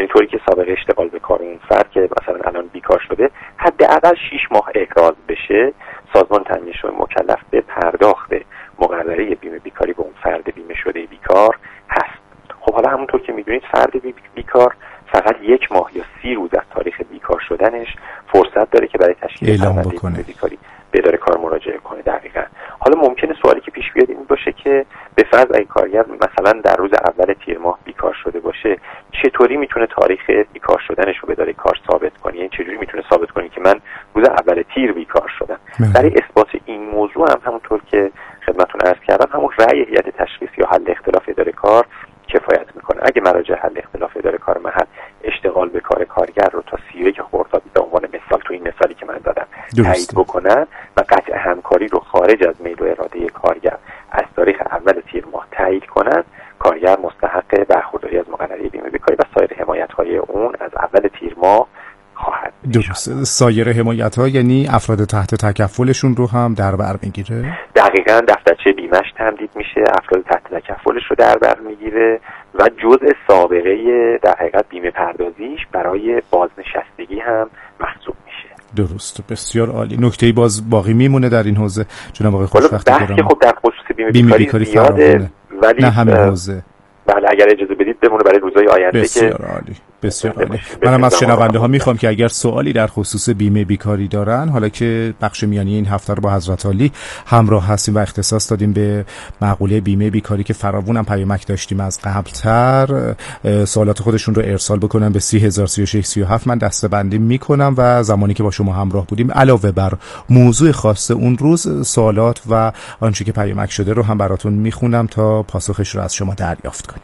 همینطوری که سابقه اشتغال به کار اون فرد که مثلا الان بیکار شده حداقل 6 ماه احراز بشه، سازمان تامین اجتماعی مکلف به پرداخت مقرره بیمه بیکاری به اون فرد بیمه شده بیکار هست. خب حالا همونطور که میدونید فرد بیکار فقط 1 ماه یا 30 روز از تاریخ بیکار شدنش فرصت داره که برای تشکیل پرونده بیکاری به اداره کار مراجعه کنه. دقیقاً. حالا ممکنه سوالی که پیش بیاد این باشه که به فرض اگه کارگر مثلا در روز اول تیر ماه بیکار شده باشه، چطوری میتونه تاریخ بیکار شدنش رو به اداره کار ثابت کنه؟ یعنی چجوری میتونه ثابت کنه که من روز اول تیر بیکار شدم؟ برای اثبات این موضوع هم همونطور که خدمتتون عرض کردم همون رأی هیئت تشخیصی یا حل اختلاف اداره کار کفایت میکنه. اگه مراجع حل اختلاف اداره کار محل اشتغال به کار کارگر رو تا 31 خرداد به عنوان مثال تو این مثالی که من دادم تایید بکنن و قطع همکاری رو خارج از میل و اراده کارگر از تاریخ اول تیر ماه تایید کنن، کارگر مستحق برخورداری از مقرره بیمه بیکاری و سایر حمایت‌های اون از اول تیر ماه خواهد. درست. سایر حمایت‌ها یعنی افراد تحت تکفلشون رو هم در بر میگیره؟ دقیقاً. دفترچه بیمه‌اش تمدید میشه، افراد تحت تکفلش رو در بر میگیره و جزء سابقه در حقیقت بیمه پردازیش برای بازنشستگی هم محسوب میشه. درست. بسیار عالی. نکته‌ای باز باقی میمونه در این حوزه جناب آقای خوشبختی گرامی؟ خب در خصوص بیمه بیکاری زیاده، ولی نه همین حوزه. بله اگر اجازه بدید بمونه برای روزهای آینده. بسیار عالی. بسیار عالی. منم از شنونده ها میخوام که اگر سوالی در خصوص بیمه بیکاری دارن، حالا که بخش میانی این هفته رو با حضرت عالی همراه هستیم و اختصاص دادیم به مقوله بیمه بیکاری که فراوون هم پیامک داشتیم از قبلتر، سوالات خودشون رو ارسال بکنن به 303637. من دسته‌بندی میکنم و زمانی که با شما همراه بودیم علاوه بر موضوع خاص اون روز سوالات و آنچه که پیامک شده رو هم براتون میخونم تا پاسخش رو از شما دریافت کنیم.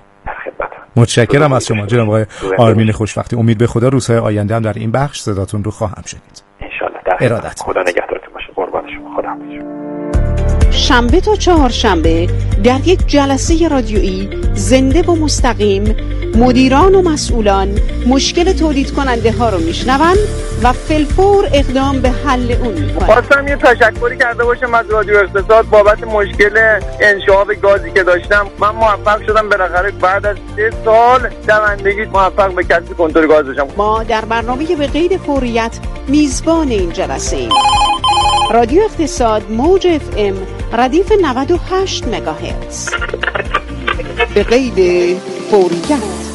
متشکرم از شما جناب آقای آرمین خوشبختی. امید به خدا روزهای آینده هم در این بخش صداتون رو خواهم شنید. ان شاءالله. ارادت. خدا نگهدارتون باشه. قربان شما. خدا حافظ. شنبه تا چهارشنبه در یک جلسه رادیویی زنده و مستقیم مدیران و مسئولان مشکل تولید کننده ها رو میشنون و فی‌الفور اقدام به حل اون میکنن. خواستم یه تشکری کرده باشم از رادیو اقتصاد بابت مشکل انشعاب گازی که داشتم. من موفق شدم بالاخره بعد از 3 سال دوندگی موفق به کسب کنترل گاز بشم. ما در برنامه به قید فوریت میزبان این جلسه ایم. رادیو اقتصاد موج اف ام ردیف 98 مگاهرتز. به قید فوریت.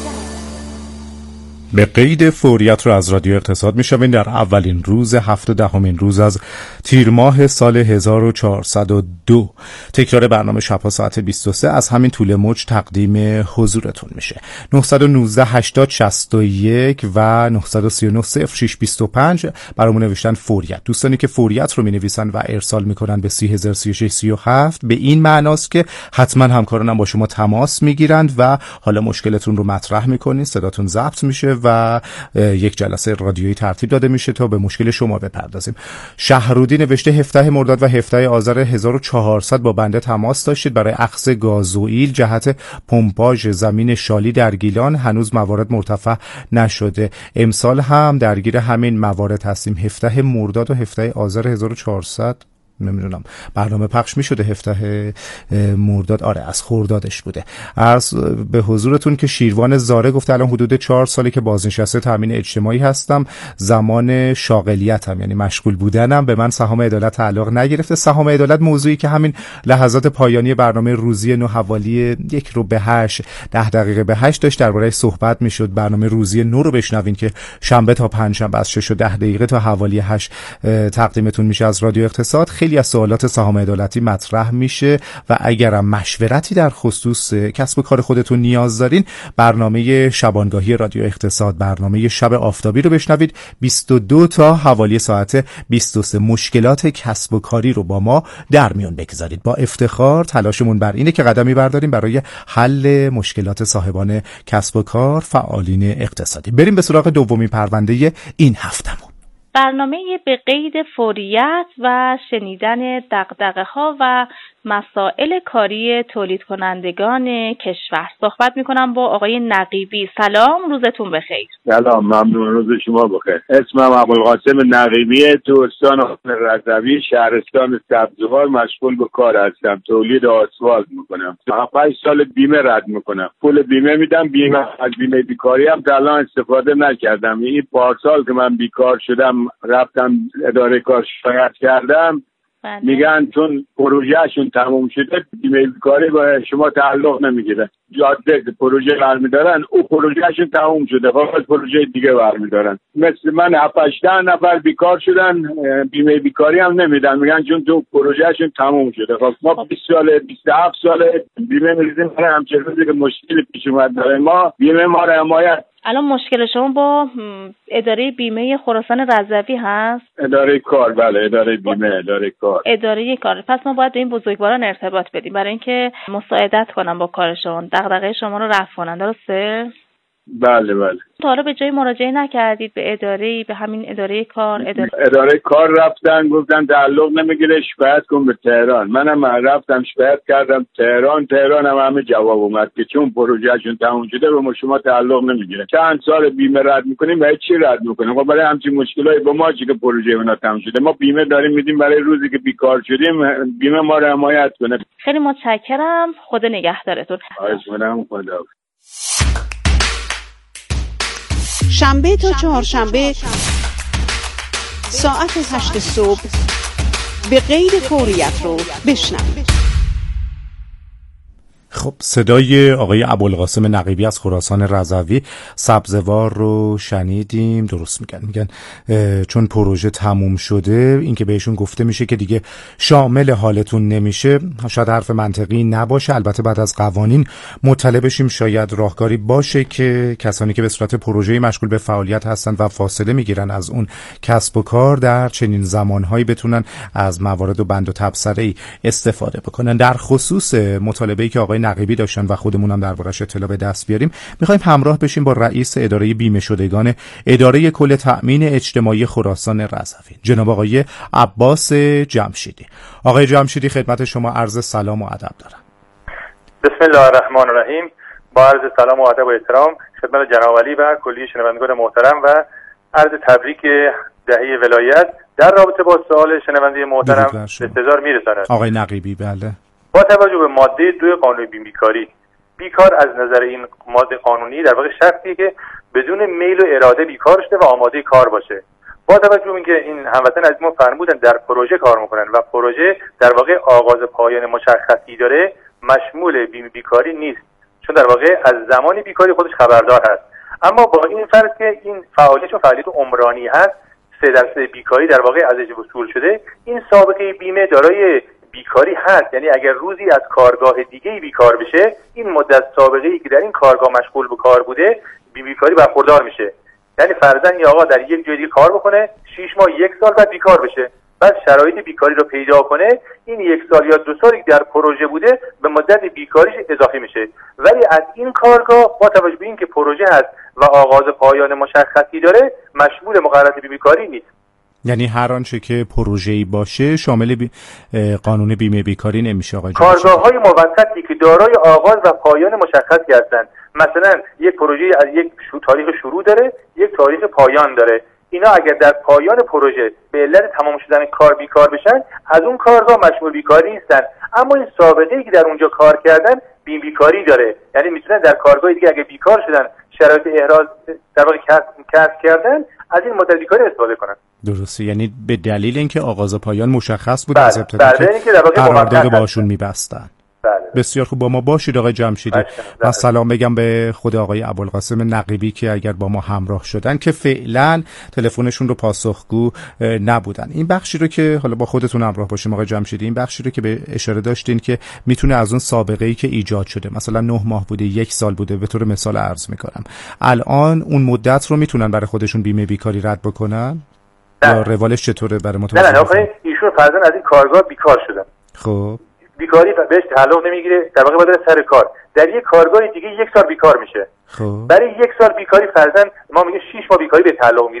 به قید فوریت رو از رادیو اقتصاد میشوین در اولین روز 17 روز از تیر ماه سال 1402. تکرار برنامه شب‌ها ساعت 23 از همین طول موج تقدیم حضورتون میشه. 919 80 61 و 939 0625 برامون نوشتن فوریت. دوستانی که فوریت رو مینویسن و ارسال میکنن به 303637 به این معناست که حتما همکارانم با شما تماس میگیرند و حالا مشکلتون رو مطرح میکنین، صداتون ضبط میشه و یک جلسه رادیویی ترتیب داده میشه تا به مشکل شما بپردازیم. شهرودی نوشته 17 مرداد و 17 آذر 1400 با بنده تماس داشتید برای اخذ گازوئیل جهت پمپاژ زمین شالی در گیلان. هنوز موارد مرتفع نشده. امسال هم درگیر همین موارد هستیم. 17 مرداد و 17 آذر 1400 نمیدونم برنامه پخش میشده 17 مرداد، آره از خردادش بوده. عرض به حضورتون که شیروان زاره گفته الان حدود 4 ساله که بازنشسته تامین اجتماعی هستم. زمان شاغلیتم یعنی مشغول بودنم به من سهام عدالت تعلق نگرفته. سهام عدالت موضوعی که همین لحظات پایانی برنامه روزی 9 حوالی 1 رو به 8 10 دقیقه به 8 داشت درباره‌اش صحبت میشد. برنامه روزی 9 رو بشنوین که شنبه تا پنجشنبه از 6 و 10 دقیقه تا حوالی 8 تقدیمتون میشه از رادیو اقتصاد. خیلی از سوالات سهام عدالتی مطرح میشه و اگرم مشورتی در خصوص کسب و کار خودتون نیاز دارین، برنامه شبانگاهی رادیو اقتصاد، برنامه شب آفتابی رو بشنوید 22 تا حوالی ساعت 23. مشکلات کسب و کاری رو با ما در میون بگذارید. با افتخار تلاشمون بر اینه که قدمی برداریم برای حل مشکلات صاحبان کسب و کار، فعالین اقتصادی. بریم به سراغ دومین پرونده این هفتمون. برنامه به قید فوریت و شنیدن دغدغه‌ها و مسائل کاری تولید کنندگان کشور. صحبت میکنم با آقای نقیبی. سلام، روزتون بخیر. سلام، ممنون، روز شما بخیر. اسمم ابوالقاسم نقیبیه، تو استان رضوی، شهرستان سبزوار، مشغول به کار هستم. تولید آسفالت میکنم. 7 سال بیمه رد میکنم. پول بیمه میدم. از بیمه بیکاری هم تا الان استفاده نکردم. این پارسال که من بیکار شدم رفتم اداره کار شکایت کردم. میگن چون پروژهشون تموم شده بیمه بیکاری با شما تعلق نمیگیره. جاده پروژه برمیدارن، او پروژهشون تموم شده، فقط پروژه دیگه برمیدارن. مثل من 7-8 نفر بیکار شدن، بیمه بیکاری هم نمیدن، میگن چون تو پروژهشون تموم شده. خب ما 20 سال 27 سال بیمه میریزیم برای همچین روزی که مشکل پیش اومد داره ما بیمه ما رو حمایت. الان مشکل شما با اداره بیمه خراسان رضوی هست؟ اداره کار، بله، اداره بیمه، اداره کار. پس ما باید به این بزرگواران ارتباط بدیم برای اینکه مساعدت کنن با کارشون، دغدغه شما رو رفع کنن، درسته؟ بله. تا حالا به جای مراجعه نکردید به اداره‌ای، به همین اداره کار؟ اداره کار رفتن گفتن تعلق نمیگیره، شکایت کن به تهران. منم رفتم شکایت کردم تهران هم همه جواب اومد که چون پروژهشون تموم شده به شما تعلق نمیگیره. چند سال بیمه رد میکنیم، برای چی رد میکنیم؟ خب برای همچین مشکلایی با ما چی که پروژه اونا تموم شده. ما بیمه داریم میدیم برای روزی که بیکار شدیم، بیمه ما رو حمایت کنه. خیلی متشکرم، خدا نگهدارتون. خدا. شنبه تا چهارشنبه ساعت 8 صبح به قید فوریت رو بشنوید. خب صدای آقای ابوالقاسم نقیبی از خراسان رضوی سبزوار رو شنیدیم. درست میگن چون پروژه تموم شده، این که بهشون گفته میشه که دیگه شامل حالتون نمیشه، شاید حرف منطقی نباشه. البته بعد از قوانین مطلع بشیم، شاید راهکاری باشه که کسانی که به صورت پروژه‌ای مشغول به فعالیت هستند و فاصله میگیرن از اون کسب و کار در چنین زمانهایی بتونن از موارد و بند و تبصره‌ای استفاده بکنن. در خصوص مطالبه‌ای که آقای نقیبی داشتن و خودمون هم دربارش اطلاع به دست بیاریم، میخوایم همراه بشیم با رئیس اداره بیمه شدگان اداره کل تأمین اجتماعی خراسان رضوی، جناب آقای عباس جمشیدی. آقای جمشیدی، خدمت شما عرض سلام و ادب دارم. بسم الله الرحمن الرحیم. با عرض سلام و ادب و احترام خدمت جناب علی و کلیه شنوندگان محترم و عرض تبریک دهه ولایت در رابطه با سوال شنونده محترم به انتظار میرساند. آقای نقیبی، بله. با توجه به ماده 2 قانون بیمه‌کاری، بیکار از نظر این ماده قانونی در واقع شخصی که بدون میل و اراده بیکار شده و آماده کار باشه. با توجه به اینکه این هموطن از ما فرمودن در پروژه کار میکنن و پروژه در واقع آغاز پایان مشخصی داره، مشمول بیمه بیکاری نیست، چون در واقع از زمان بیکاری خودش خبردار هست. اما با این فرض که این فعالیت عمرانی هست، 3% بیکاری در واقع ازش وصول شده، این سابقه بیمه دارای بیکاری هست. یعنی اگر روزی از کارگاه دیگه‌ای بیکار بشه، این مدت سابقه‌ای که در این کارگاه مشغول به کار بوده بیکاری برخوردار میشه. یعنی فرضاً یه آقا در یک جای دیگه کار بکنه، 6 ماه 1 سال بعد بیکار بشه، بعد شرایط بیکاری رو پیدا کنه، این 1 سال یا 2 سالی در پروژه بوده به مدت بیکاریش اضافه میشه. ولی از این کارگاه با توجه به اینکه پروژه هست و آغاز پایان مشخصی داره، مشمول مقررات بیکاری نیست. یعنی هر آنچه که پروژه‌ای باشه شامل قانون بیمه بیکاری نمیشه. آقای کارگاه‌های موقتی که دارای آغاز و پایان مشخصی هستند، مثلا یک پروژه از یک تاریخ شروع داره، یک تاریخ پایان داره، اینا اگر در پایان پروژه به علت تمام شدن کار بیکار بشن، از اون کارگاه مشمول بیکاری نیستن. اما این سابقه‌ای که در اونجا کار کردن بیکاری داره، یعنی میتونن در کارگاه دیگه اگه بیکار شدن، شرایط احراز در واقع کسب کردن، از این مدت بیکاری استفاده کنن. درسته، یعنی به دلیل اینکه آغاز و پایان مشخص بود از ابتدا که قرارداد باشون می‌بستن. بسیار خوب، با ما باشید آقای جمشیدی. من سلام بگم به خود آقای ابوالقاسم نقیبی که اگر با ما همراه شدن که فعلا تلفنشون رو پاسخگو نبودن. این بخشی رو که حالا با خودتون همراه باشیم آقای جمشیدی، این بخشی رو که به اشاره داشتین که میتونه از اون سابقه‌ای که ایجاد شده، مثلا 9 ماه بوده، 1 سال بوده، به طور مثال عرض میکنم، الان اون مدت رو میتونن برای خودشون بیمه بیکاری رد بکنن؟ یا روالش چطوره برای متوجه؟ نه آقای ایشون فرضاً از این کارگاه بیکار شدن. خب بیکاری بهش تعلق نمیگیره، در واقع باید سر کار در یک کارگاه دیگه 1 سال بیکار میشه. خب برای 1 سال بیکاری فرضاً ما میگه 6 ماه بیکاری به تعلق میگیره،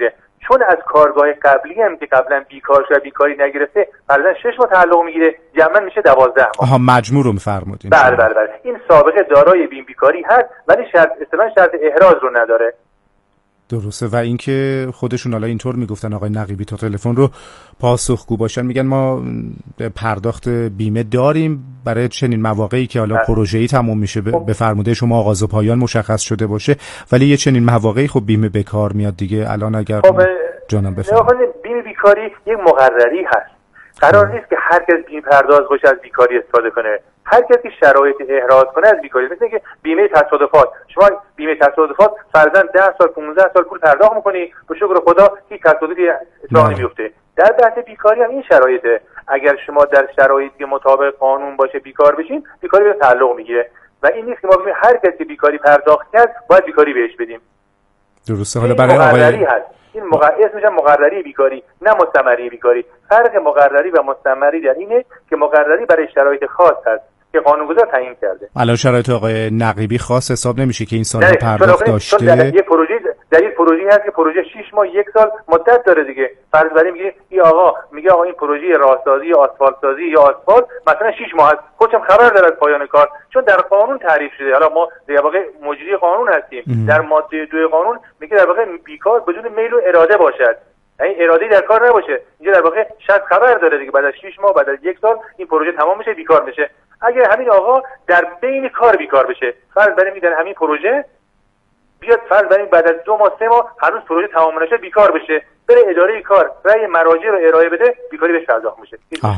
چون از کارگاه قبلی هم که قبلا بیکار شده بیکاری نگرفته فرضاً 6 ماه تعلق میگیره، جمعاً میشه 12 ماه. آها مجموع رو میفرمودین. بله. این سابقه دارای بیکاری هست ولی شرط احراز رو نداره. درسته. و اینکه خودشون حالا اینطور میگفتن آقای نقیبی تا تلفن رو پاسخگو باشن، میگن ما پرداخت بیمه داریم برای چنین مواقعی که حالا پروژه‌ای تموم میشه به فرموده شما آغاز و پایان مشخص شده باشه، ولی یه چنین مواقعی خب بیمه به کار میاد دیگه. الان اگر جانم بفرمایید بیمه بیکاری یک مقرری هست، قرار نیست که هر کس بیمه پرداز باشه از بیکاری استفاده کنه. هر کسی که شرایط احراز کنه از بیکاری، مثل که بیمه تصادفات، شما بیمه تصادفات فرضاً 10 سال 15 سال پول پرداخت می‌کنی، به شکر خدا هیچ تصادفی اتفاقی نمیفته. در بحث بیکاری هم این شرایطه، اگر شما در شرایطی مطابق قانون باشه بیکار بشین، بیکاری به تعلق میگیره و این نیست که ما بگیم هر کسی بیکاری پرداخت کرد باید بیکاری بهش بدیم. درسته. حالا برای آقای این اسمش مقرری بیکاری، نه مستمری بیکاری. فرق مقرری و مستمری در اینه که مقرری برای شرایط خاص هست که قانونگذار تعیین کرده. الان شرایط آقای نقیبی خاص حساب نمیشه که این سال پرداخت داشته. در یک پروژه هست که پروژه 6 ماه 1 سال مدت داره دیگه. فرض بریم میگه این آقا میگه این پروژه راهسازی یا آسفالت سازی یا آسفالت مثلا 6 ماه است، خودم خبر داره از پایان کار، چون در قانون تعریف شده. حالا ما در واقع مجری قانون هستیم. در ماده 2 قانون میگه در واقع بیکار بدون میل و اراده باشد، یعنی اراده‌ای در کار نباشه. اینجا در واقع شخص خبر داره دیگه بعد از 6 ماه بعد از 1 سال این پروژه تمام میشه بیکار میشه. اگر همین آقا در بین کار بیکار بشه، فرض بریم میدن همین پروژه بیاد فرض بریم بعد از 2 ماه 3 ماه هنوز پروژه تمام نشه بیکار بشه، بره اداره کار رأی مراجع رو ارائه بده، بیکاری بهش پرداخت میشه.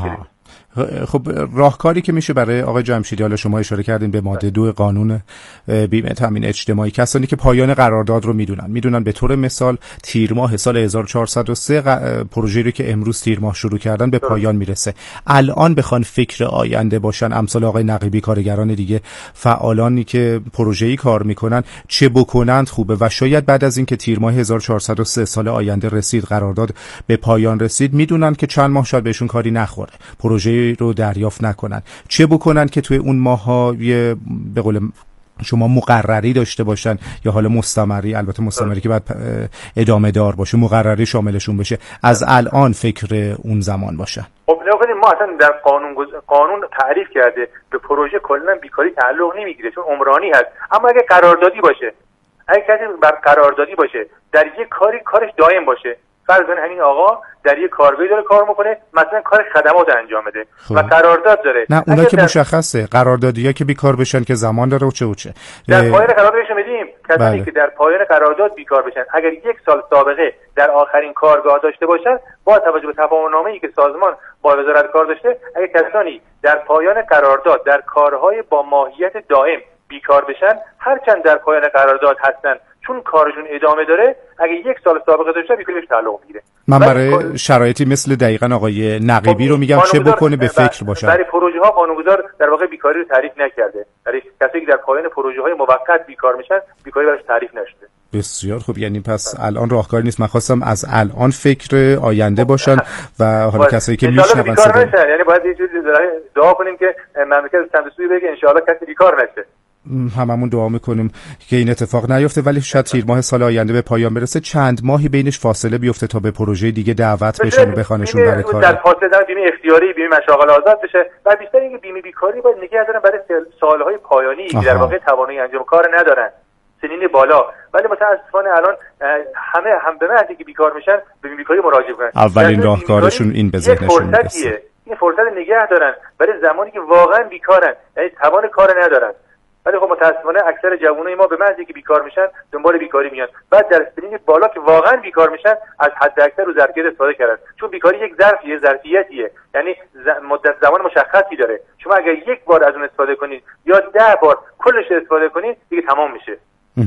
خب راهکاری که میشه برای آقای جمشیدی، حالا شما اشاره کردین به ماده 2 قانون بیمه تامین اجتماعی، کسانی که پایان قرارداد رو میدونن به طور مثال تیر ماه سال 1403 پروژه‌ای رو که امروز تیر ماه شروع کردن به پایان میرسه، الان بخوان فکر آینده باشن، امثال آقای نقیبی، کارگران دیگه، فعالانی که پروژه‌ای کار میکنن، چه بکنند خوبه؟ و شاید بعد از اینکه تیر ماه 1403 سال آینده رسید، قرارداد به پایان رسید، میدونن که چند ماه شاید بهشون کاری نخوره، پروژه رو دریافت نکنن، چه بکنن که توی اون ماها به قول شما مقرری داشته باشن یا حالا مستمری، البته مستمری که بعد ادامه دار باشه، مقرری شاملشون بشه، از الان فکر اون زمان باشن. خب ما اصلا در قانون تعریف کرده به پروژه کلا بیکاری تعلق نمیگیره چون عمرانی هست، اما اگه قراردادی باشه، اگه کسی بر قراردادی باشه در یک کارش دائم باشه، فرض کنید همین آقا در یک کارگاهی داره کار میکنه، مثلا کار خدمات انجام بده و قرارداد داره. نه اونا که مشخصه، قراردادی‌ها که بیکار بشن که زمان داره و چه در پایان قراردادش میدیم کسانی که در پایان قرارداد بیکار بشن اگر 1 سال سابقه در آخرین کارگاه داشته باشن، با توجه به تفاهم‌نامه‌ای که سازمان با وزارت کار داشته، اگر کسانی در پایان قرارداد در کارهای با ماهیت دائم بیکار بشن، هرچند در پایان قرارداد هستن چون کارشون ادامه داره، اگه 1 سال سابقه داشته بیکاری بهش تعلق میگیره. من برای شرایطی مثل دقیقاً آقای نقیبی رو میگم چه بکنه به فکر باشن. برای پروژه ها قانونگذار در واقع بیکاری رو تعریف نکرده. برای کسایی که در پایان پروژه های موقت بیکار میشن، بیکاری براش تعریف نشده. بسیار خوب، یعنی پس الان راهکاری نیست. من خواستم از الان فکر آینده باشن و حالا کسایی که میشنون بیکار نشن، یعنی باید یه جوری دعا کنیم که مملکت سمتسوی بگه ان شاءالله کسی بیکار نشه. هممون دعا میکنیم که این اتفاق نیفته، ولی شاید تیر ماه سال آینده به پایان برسه، چند ماهی بینش فاصله بیفته تا به پروژه دیگه دعوت بشن و بخوانشون برای کار. در فاصله در بیمه اختیاری، بیمه مشاغل آزاد بشه و بیشتر اینکه بیمه بیکاری باید نگه دارن برای سالهای پایانی که در واقع توانایی انجام کار ندارن، سنین بالا، ولی متاسفانه الان همه هم به محضی که بیکار میشن به بیمه بیکاری مراجعه کنن. اولین راهکارشون این به ذهنشون میرسه. این فرصت نگه دارن برای زمانی که واقعا بیکارن، یعنی توان کار ندارن. ولی خب متاسفانه اکثر جوانای ما به محضی که بیکار میشن دنبال بیکاری میان، بعد در سنین بالا که واقعا بیکار میشن از حد اکثر رو ظرفیت استفاده کردن، چون بیکاری یک ظرفیتیه، یعنی مدت زمان مشخصی داره. شما اگر 1 بار از اون استفاده کنید یا 10 بار کلش استفاده کنید دیگه تمام میشه.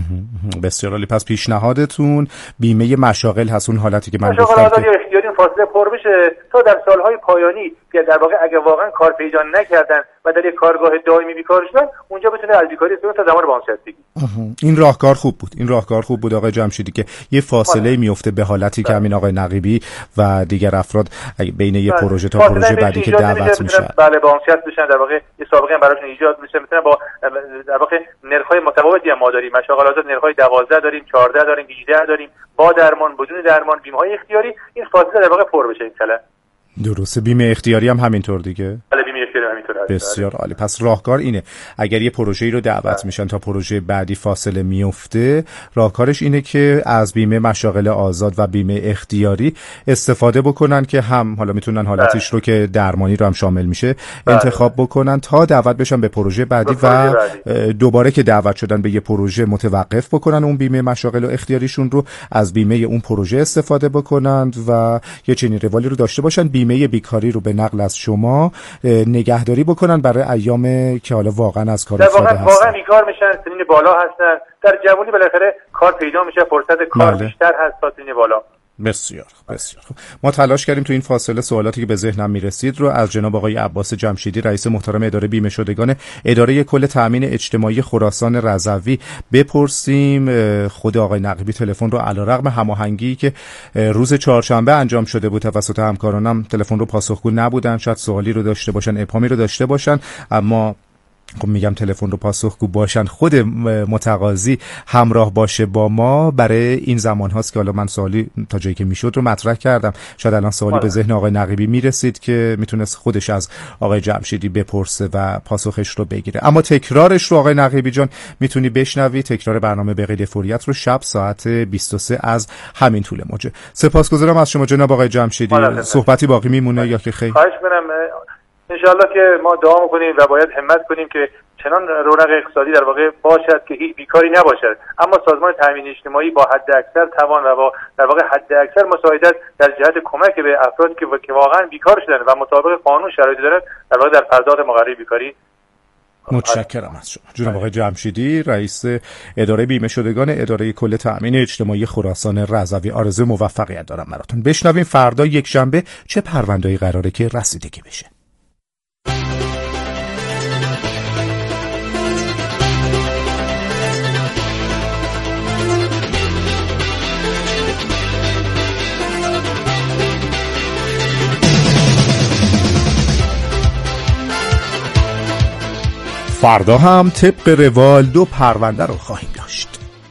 بسیار عالی. پس پیشنهادتون بیمه مشاغل هست، اون حالتی که من گفتم مشاغل آزاد یا اختیاری فاصله پر بشه تا در سالهای پایانی که در واقع اگه واقعا کار پیدا نکردن و در یک کارگاه دائمی بیکار شدن، اونجا بتونه از بیکاری استفاده تا زمان بازنشستگی. این راهکار خوب بود آقای جمشیدی که یه فاصله میفته به حالتی که همین آقای نقیبی و دیگر افراد بین یه پروژه تا پروژه بعدی که دعوت میشن بله بازنشست بشن، در واقع یه سابقه هم براشون ایجاد میشه، میتونن با در واقع نرخ‌های متفاوتی هم ما داریم، مشاغل آزاد نرخ‌های 12 داریم، 14 داریم، 18 داریم، با درمان، بدون درمان، بیمه‌های اختیاری. این فاصله در واقع پر بشه این کلا. درسته. بیمه اختیاری هم همینطور دیگه. بله بیمه اختیاری همینطور هست. بسیار عالی. پس راهکار اینه اگر یه پروژه‌ای رو دعوت میشن تا پروژه بعدی فاصله میفته، راهکارش اینه که از بیمه مشاغل آزاد و بیمه اختیاری استفاده بکنن که هم حالا میتونن حالتش رو که درمانی رو هم شامل میشه انتخاب بکنن تا دعوت بشن به پروژه بعدی و دوباره که دعوت شدن به یه پروژه متوقف بکنن اون بیمه مشاغل و اختیاریشون رو، از بیمه اون پروژه استفاده بکنن و یه چنین روالی رو داشته باشن. بیمه بیکاری رو به نقل از شما نگهداری بکنن برای ایام که حالا واقعا از کار افتاده هستن، واقعا بیکار میشن، سنین بالا هستن، در جوانی بالاخره کار پیدا میشه، فرصت کار بیشتر هست تا سنین بالا. بسیار خوب. ما تلاش کردیم تو این فاصله سوالاتی که به ذهنم میرسید رو از جناب آقای عباس جمشیدی، رئیس محترم اداره بیمه شدگان اداره کل تامین اجتماعی خراسان رضوی بپرسیم. خود آقای نقیبی تلفن رو علیرغم هماهنگی که روز چهارشنبه انجام شده بود توسط همکارانم تلفن رو پاسخگو نبودن، شاید سوالی رو داشته باشن، ابهامی رو داشته باشن، اما خب میگم تلفن رو پاسخگو باشن، خود متقاضی همراه باشه با ما. برای این زمان هاست که حالا من سوالی تا جایی که میشد رو مطرح کردم، شاید الان سوالی به ذهن آقای نقیبی میرسید که میتونست خودش از آقای جمشیدی بپرسه و پاسخش رو بگیره، اما تکرارش رو آقای نقیبی جان میتونی بشنوی. تکرار برنامه به قید فوریت رو شب ساعت 23 از همین طول موجه. سپاسگزارم از شما جناب آقای جمشیدی. صحبتی باقی میمونه یا که خیر؟ خواهش می‌کنم. انشاءالله که ما دعا میکنیم و باید همت کنیم که چنان رونق اقتصادی در واقع باشد که هیچ بیکاری نباشد، اما سازمان تامین اجتماعی با حد اکثر توان و با در واقع حد اکثر مساعدت در جهت کمک به افرادی که واقعا بیکار شدن و مطابق قانون شرایط دارن در واقع در پرداخت مقرری بیکاری. متشکرم از شما جناب آقای جمشیدی، رئیس اداره بیمه شدگان اداره کل تامین اجتماعی خراسان رضوی. آرزوی موفقیت دارم براتون. بشنویم فردا یک شنبه چه پرونده‌ای قراره که رسیدگی بشه. فردا هم طبق روال 2 پرونده رو خواهیم داشت.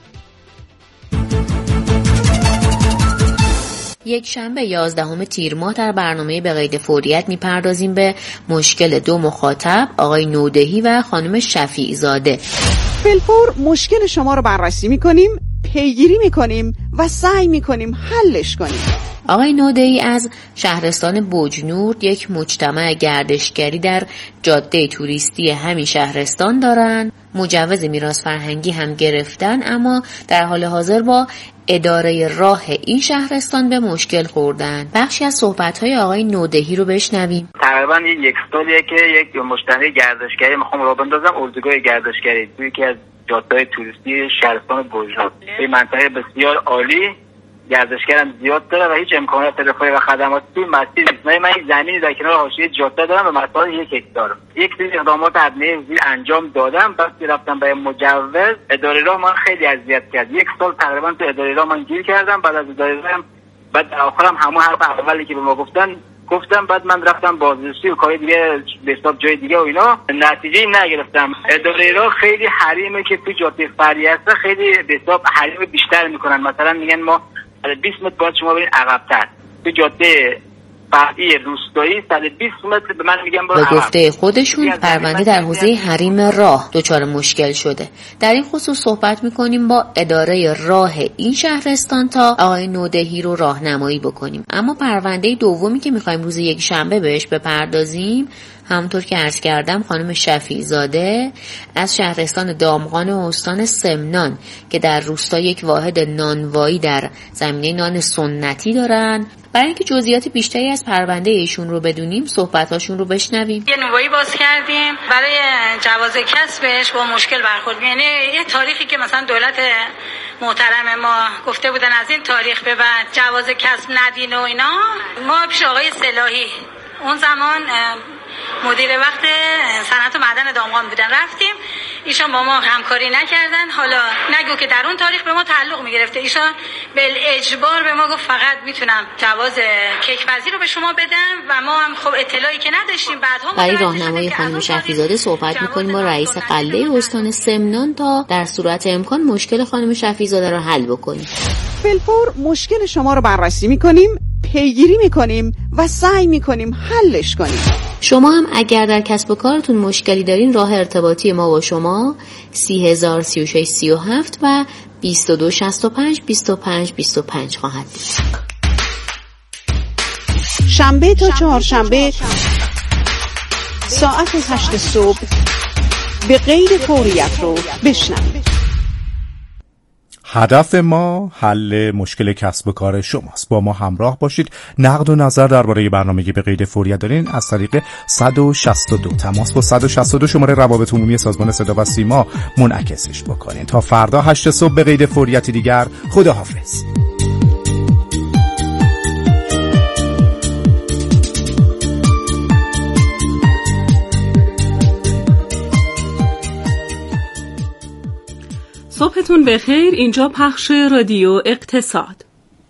یک شنبه 11 تیر ماه در برنامه به قید فوریت میپردازیم به مشکل 2 مخاطب، آقای نودهی و خانم شفیع زاده. فیلفور مشکل شما رو بررسی میکنیم، پیگیری میکنیم و سعی میکنیم حلش کنیم. آقای نودهی از شهرستان بوجنور یک مجتمع گردشگری در جاده توریستی همین شهرستان دارن. مجوز میراث فرهنگی هم گرفتن، اما در حال حاضر با اداره راه این شهرستان به مشکل خوردن. بخشی از صحبت‌های آقای نودهی رو بشنویم. تقریبا یک سالیه که یک مجتمع گردشگری میخوام راه بندازم، اردوگاه گردشگری توی یکی از جاده‌های توریستی شهرستان بوجنور. این منطقه بسیار عالی، گردشگر هم زیاد داره و هیچ امکانات رفاهی و خدمات توی مسیر نیست. من این زمینی در کنار حاشیه جاده دارم به مساحت 1 هکتار. یک سری اقدامات ابنه زیر انجام دادم، وقتی رفتم برای مجوز اداره راه من خیلی اذیت کرد. 1 سال تقریبا تو اداره راه من گیر کردم. بعد از اداره راه بعد در آخرم همون حرف اولی که به ما گفتم بعد من رفتم بازرسی و کار دیگه به حساب جای دیگه و اینا، نتیجه نگرفتم. اداره راه خیلی حریمه که تو جاده فرعی هست، خیلی به حساب حریم بیشتر میکنن. مثلا میگن ما 20 متر باید شما برین عقب‌تر. تو جاده فرعی روستایی 120 متر به من میگن برو عقب. به گفته خودشون پرونده در حوزه حریم راه دچار مشکل شده. در این خصوص صحبت میکنیم با اداره راه این شهرستان تا آقای نودهی رو راهنمایی بکنیم. اما پرونده دومی که میخوایم روز یک شنبه بهش بپردازیم، همونطور که عرض کردم، خانم شفیع زاده از شهرستان دامغان و استان سمنان که در روستا یک واحد نانوایی در زمینه نان سنتی دارن. برای اینکه جزئیات بیشتری از پرونده ایشون رو بدونیم، صحبتاشون رو بشنویم. یه نوایی باز کردیم برای جواز کسبش با مشکل برخورد. یعنی یه تاریخی که مثلا دولت محترم ما گفته بودن از این تاریخ به بعد جواز کسب ندین و اینا، ما پیش آقای صلاحی اون زمان مدیر وقت صنعت و معدن دامغان بودن، رفتیم ایشان با ما همکاری نکردن. حالا نگو که در اون تاریخ به ما تعلق میگرفته، ایشان بالاجبار به ما گفت فقط میتونم جواز کیک‌پزی رو به شما بدم و ما هم خب اطلاعی که نداشتیم. بعدها برای راهنمایی خانم شفیزاده صحبت میکنیم با رئیس قلعه استان سمنان تا در صورت امکان مشکل خانم شفیزاده رو حل بکنیم. فلفور مشکل شما رو بررسی میکنیم، پیگیری میکنیم و سعی میکنیم حلش کنیم. شما هم اگر در کسب و کارتون مشکلی دارین راه ارتباطی ما با شما 303637 و 2265 25 25 خواهد بود. شنبه تا چهارشنبه ساعت 8 صبح به قید فوریت رو بشنوید. هدف ما حل مشکل کسب و کار شماست. با ما همراه باشید. نقد و نظر درباره برنامه‌ای به قید فوریت دارین از طریق 162 تماس با 162 شماره روابط عمومی سازمان صدا و سیما منعکسش بکنین. تا فردا 8 صبح به قید فوریتی دیگر. خداحافظ. صبحتون بخیر. اینجا پخش رادیو اقتصاد.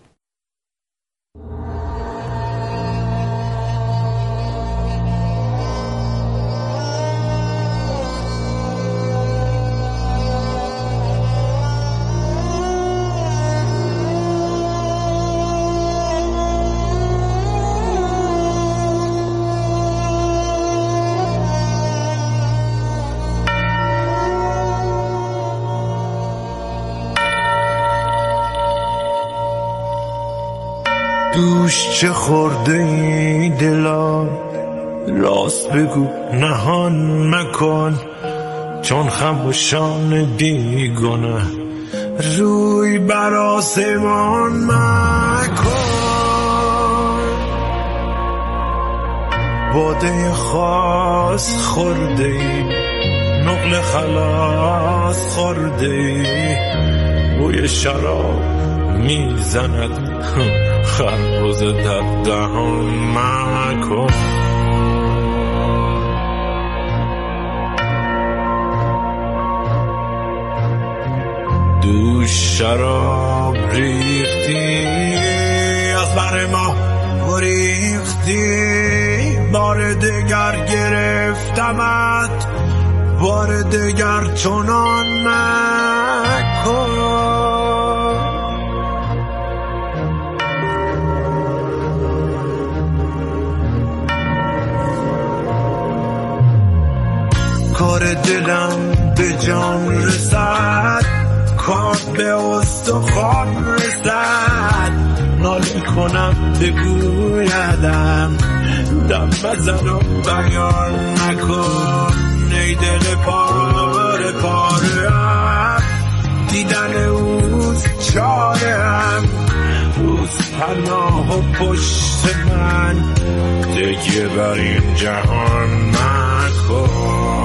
دوش چه خورده ای دلا، راست بگو نهان مکن، چون خموشان بیگنه روی بر آسمان مکن. باده خاص خورده ای، نقل خلاص خورده ای، بوی شراب میزند خربوز در دهان مکن. دوش شراب ریختی، از بر ما گریختی، بار دگر گرفتمت، بار دگر چنان مکن. کار دلم به جان رسد، کار به استخوان رسد، ناله کنم بگویدم، دم بزن و بیان نکن. ای دل پاره پاره‌ام، دیدن اوست چاره‌ام، اوست پناه و پشت من، تکیه بر این جهان مکن.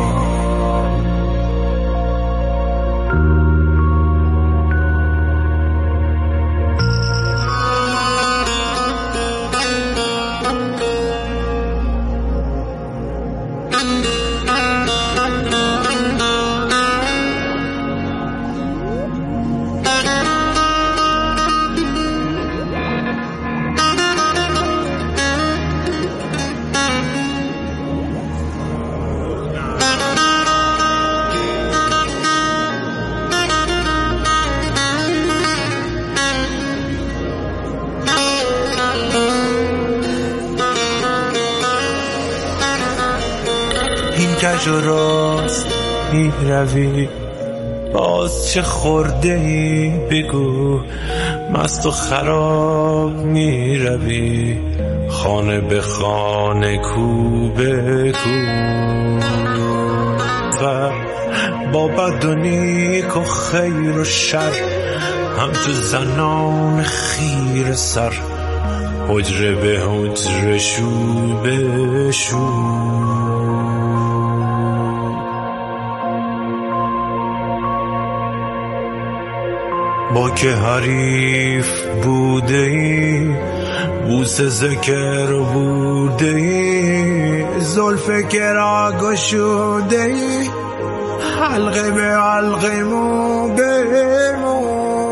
کج و راست می روی، باز چه خورده ای بگو، مست و خراب می روی، خانه به خانه کو به کو، و با بد و نیک و خیر و شر، همچو زنان خیر سر، حجره به حجره شو به شو. با که حریف بوده ای، بوسه ذکر بوده ای، زلف کرا گشوده ای، حلقه به حلقه مو به مو.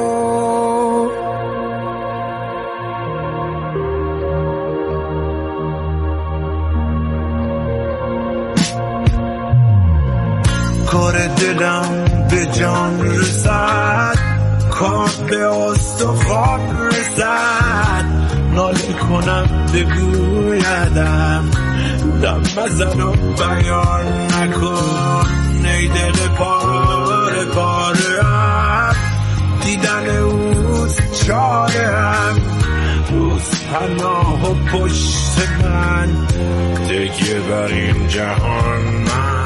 کار دلم به جان رسد، کار به استخوان رسد، ناله کنم بگویدم دم بزن و بیان نکن، ای دل پاره پاره هم، دیدن اوست چاره هم، اوست پناه و پشت من، تکیه بر این جهان من.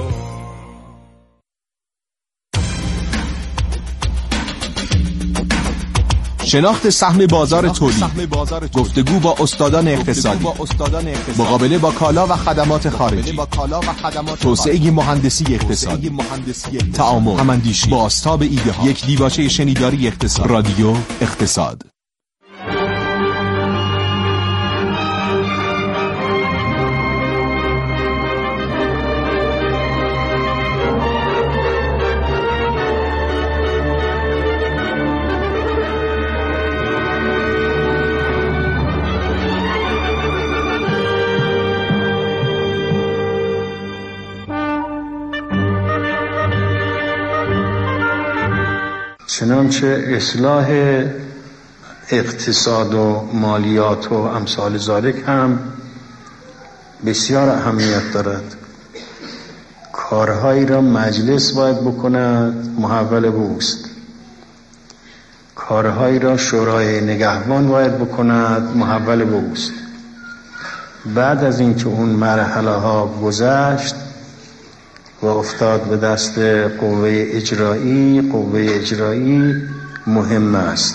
شناخت سهم بازار تولید، گفتگو با استادان اقتصادی، مقابله با کالا و خدمات خارجی، توسعه مهندسی اقتصادی، تعامل، هماندیشی، بازتاب ایده ها، یک دیباچه شنیداری اقتصاد. رادیو اقتصاد. چنانچه اصلاح اقتصاد و مالیات و امثال ذالک هم بسیار اهمیت دارد. کارهایی را مجلس باید بکند، محول به اوست. کارهایی را شورای نگهبان باید بکند، محول به اوست. بعد از اینکه اون مرحله ها گذشت و افتاد به دست قوه اجرایی مهم است.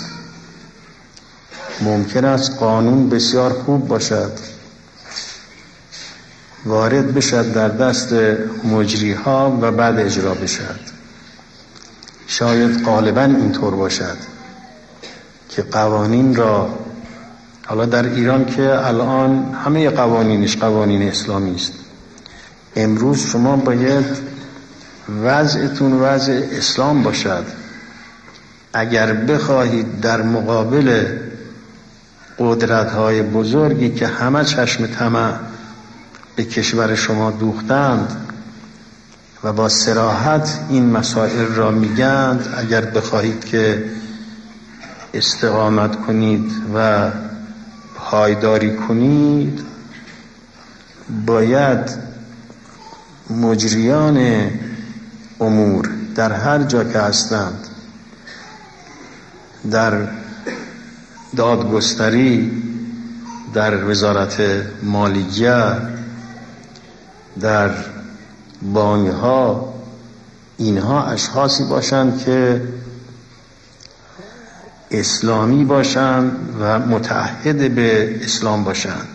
ممکن است قانون بسیار خوب باشد، وارد بشد در دست مجری ها و بعد اجرا بشد. شاید غالبا اینطور باشد که قوانین را، حالا در ایران که الان همه قوانینش قوانین اسلامی است، امروز شما باید وضعتون وضع اسلام باشد. اگر بخواهید در مقابل قدرت‌های بزرگی که همه چشم طمع به کشور شما دوختند و با صراحت این مسائل را میگند، اگر بخواهید که استقامت کنید و پایداری کنید، باید مجریان امور در هر جا که هستند، در دادگستری، در وزارت مالیه، در بانک‌ها، اینها اشخاصی باشند که اسلامی باشند و متعهد به اسلام باشند.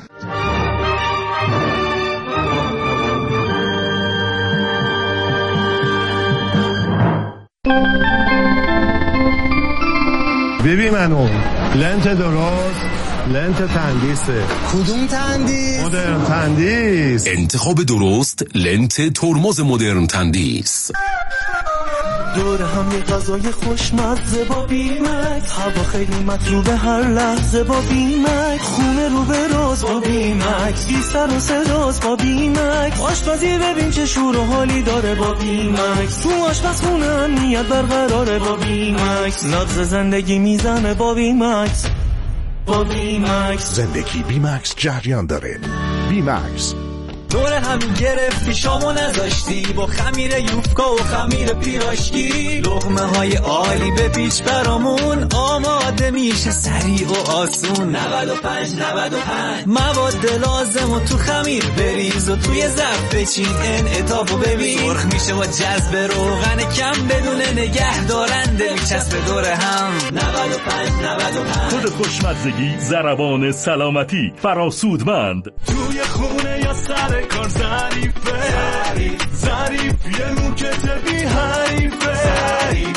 ببین منو لنت درست، لنت تندیسه. کدوم تندیس؟ مدرن تندیس. انتخاب درست لنت ترمز مدرن تندیس. دور هم یه غذای خوشمزه با بیمکس، هوا خیلی مطلوبه هر لحظه با بیمکس، خونه رو به راز با بیمکس، بی سر و صداست با بیمکس، آشپزی ببین چه شور و حالی داره با بیمکس، تو آشپزخونه امنیت برقراره با بیمکس، نبض زندگی میزنه با بیمکس، با بیمکس. زندگی بیمکس جریان داره. بیمکس. دور همین گرفتی شامو نذاشتی، با خمیر یوفکا و خمیر پیراشکی، لقمه های عالی به پیش برامون آماده میشه سریع و آسون. 95 مواد لازم و تو خمیر بریز و توی ظرف بچین، انعطافو ببین، سرخ میشه با جذب روغن کم بدون نگه دارنده، میچسبه دور هم. 95 خود خوشمزگی، ضربان سلامتی، فراسودمند. توی خونه یا سر کار ظریف یه موکت بی حریفه،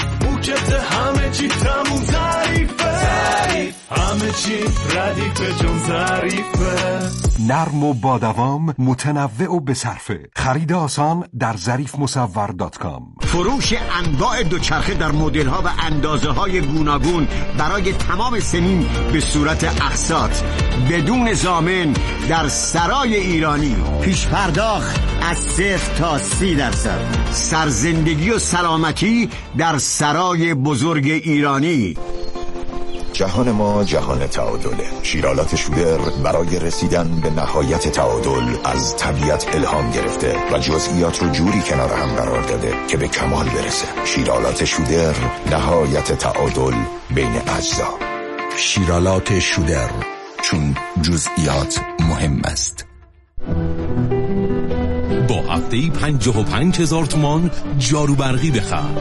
ساکت همه چی تموم ظریفه، همه چی ردیفه جون ظریفه. نرم و با دوام، متنوع و بصرفه. خرید آسان در ظریفمصور.com. فروش انواع دوچرخه در مدل‌ها و اندازه‌های گوناگون برای تمام سنین به صورت اقساط بدون ضامن در سرای ایرانی. پیش پرداخت از 0 تا 30%. سرزندگی و سلامتی در سرای بزرگ ایرانی. جهان ما جهان تعادله. شیرالات شودر برای رسیدن به نهایت تعادل از طبیعت الهام گرفته و جزئیات رو جوری کنار هم قرار داده که به کمال برسه. شیرالات شودر، نهایت تعادل بین اجزا. شیرالات شودر، چون جزئیات مهم است. با هفته‌ای 55,000 تومان جارو برقی بخر.